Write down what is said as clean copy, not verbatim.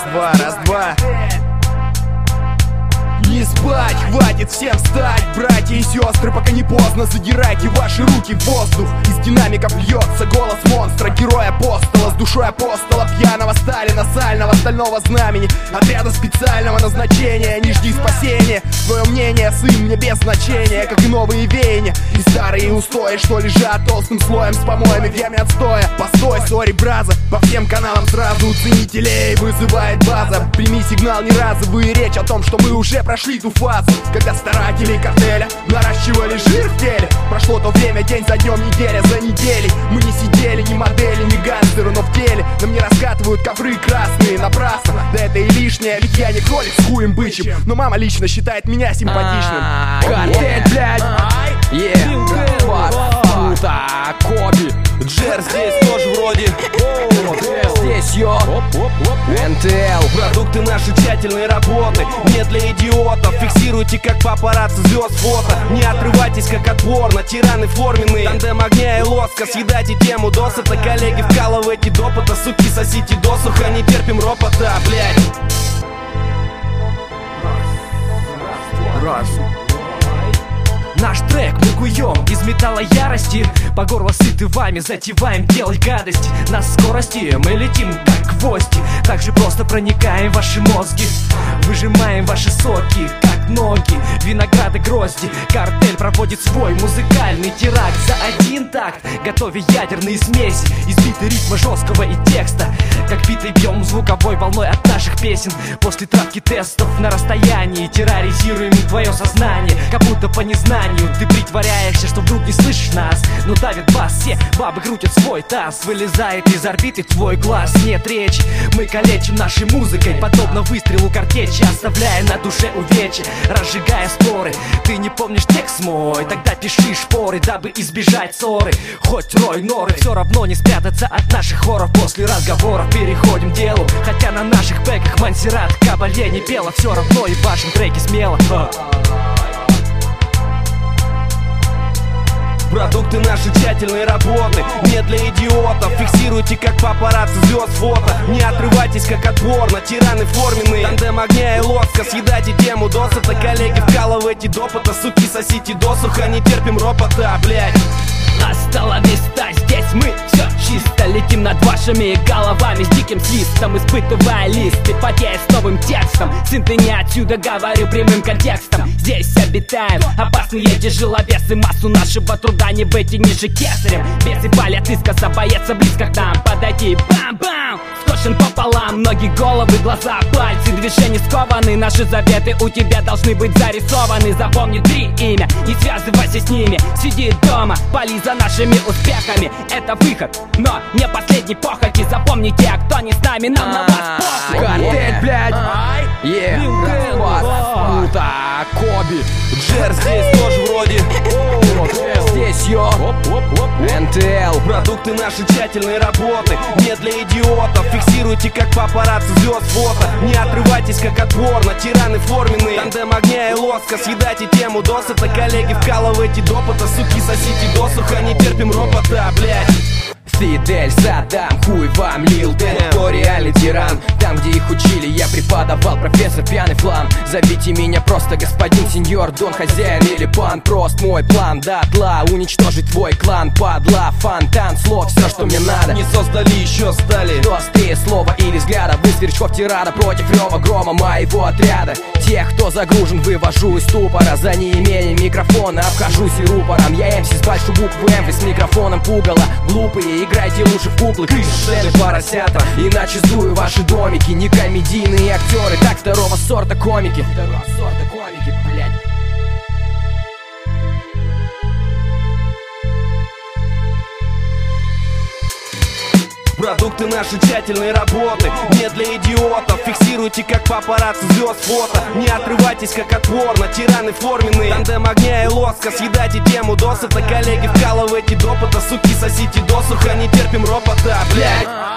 Раз-два, раз-два. Не спать, хватит всем встать, братья и сестры, пока не поздно. Задирайте ваши руки в воздух. Из динамиков льется голос монстра, героя-апостола, с душой апостола, пьяного Сталина, сального стального знамени, отряда специального назначения. Не жди спасения, твое мнение, сын, мне без значения, как и новые веяния и старые устои, что лежат толстым слоем с помоями в яме отстоя. Постой, сори, браза, по всем каналам сразу у ценителей вызывает база. Прими сигнал не разовый, речь о том, что мы уже прошли ту фазу, когда старатели картеля наращивали жир в теле. Прошло то время, день за днем, неделя за неделей. Мы не сидели, ни модели, ни гангстеры, но в теле нам не раскатывают ковры красные напрасно. Да это и лишнее, ведь я не кролик с хуем бычьим, но мама лично считает меня симпатичным. Картель, блядь, Коби, Джер здесь тоже вроде. Здесь йо, НТЛ. Продукты нашей тщательной работы, не для идиотов. Фиксируйте как папарацци звезд фото. Не отрывайтесь как от порно, тираны форменные. Тандем огня и лоска, съедайте тему досыта. Коллеги, вкалывайте допыта, суки, сосите досуха. Не терпим ропота, блядь. раз. Наш трек мы куем из металла ярости. По горло сыты вами, затеваем делать гадости. На скорости мы летим как гвозди. Так же просто проникаем в ваши мозги. Выжимаем ваши соки, как ноги, винограды, грозди. Картель проводит свой музыкальный теракт. За один такт, готовя ядерные смеси. Избитый ритма жесткого и текста. Как битой бьем звуковой волной от наших песен. После травки тестов на расстоянии терроризируем твое сознание, как будто по незнанию. Ты притворяешься, что вдруг не слышишь нас, но давит бас, все бабы крутят свой таз. Вылезает из орбиты твой глаз, нет речи. Мы калечим нашей музыкой, подобно выстрелу картечи, оставляя на душе увечья, разжигая споры. Ты не помнишь текст мой? Тогда пиши шпоры, дабы избежать ссоры. Хоть рой норы, все равно не спрятаться от наших хоров. После разговоров переходим к делу, хотя на наших бэках Монсеррат, Кабалье не пела. Все равно и в вашем треке смело. Продукты нашей тщательной работы, не для идиотов. Фиксируйте как папарацци звезд фото. Не отрывайтесь как от порно, тираны форменные. Тандем огня и лоска, съедайте тему досыта. Коллеги, вкалывайте допыта, суки, сосите досуха. Не терпим ропота, блядь. Астала виста, здесь мы все чисто. Летим над вашими головами с диким свистом, испытывая листы, потея с новым текстом. Сын, ты не отсюда, говорю прямым контекстом. Здесь обитаем опасные тяжеловесы. Массу нашего труда не выйти ниже кесарем. Бесы палят искоса, боятся близко к нам подойти. Бам-бам! Скошен пополам, ноги, головы, глаза, пальцы, движения скованы. Наши заветы у тебя должны быть зарисованы. Запомни 3 имя, не связывайся с ними. Сиди дома, пали за нашими успехами. Это выход, но не последний похоти. Запомните, а кто не с нами, нам на вас похуй. Картель, блядь, Коби, Джер здесь тоже вроде. здесь йо, НТЛ. Продукты нашей тщательной работы, не для идиотов. Фиксируйте как папарацци звезд фото. Не отрывайтесь как от порно, тираны форменные. Тандем огня и лоска, съедайте тему досыта. Коллеги, вкалывайте допыта, суки, сосите досуха. Не терпим ропота, блядь. Фидель, Саддам, хуй вам, Лил Дэн, кто реальный тиран. Там, где их учили, я преподавал, профессор пьяный флан. Зовите меня просто господин, сеньор, дон, хозяин или пан. Прост мой план, дотла, уничтожить твой клан. Падла, фонтан, слов, все, что мне надо. Не создали, еще сдали. Кто острее слова или взгляда, вы сверчков тирада против рева грома моего отряда. Тех, кто загружен, вывожу из ступора. За неимением микрофона обхожусь и рупором. Я МС с большой буквы М, вы с микрофоном пугало. Глупые, играйте лучше в куклы, крыши, поросята. Иначе сдую ваши домики. Не комедийные актеры, так второго сорта комики. Второго сорта комики, блядь. Продукты нашей тщательной работы, не для идиотов. Фиксируйте как папарацци звезд фото. Не отрывайтесь как от порно, тираны форменные. Тандем огня и лоска, съедайте тему досыта. Коллеги, вкалывайте допыта, суки, сосите досуха. Не терпим ропота, блядь.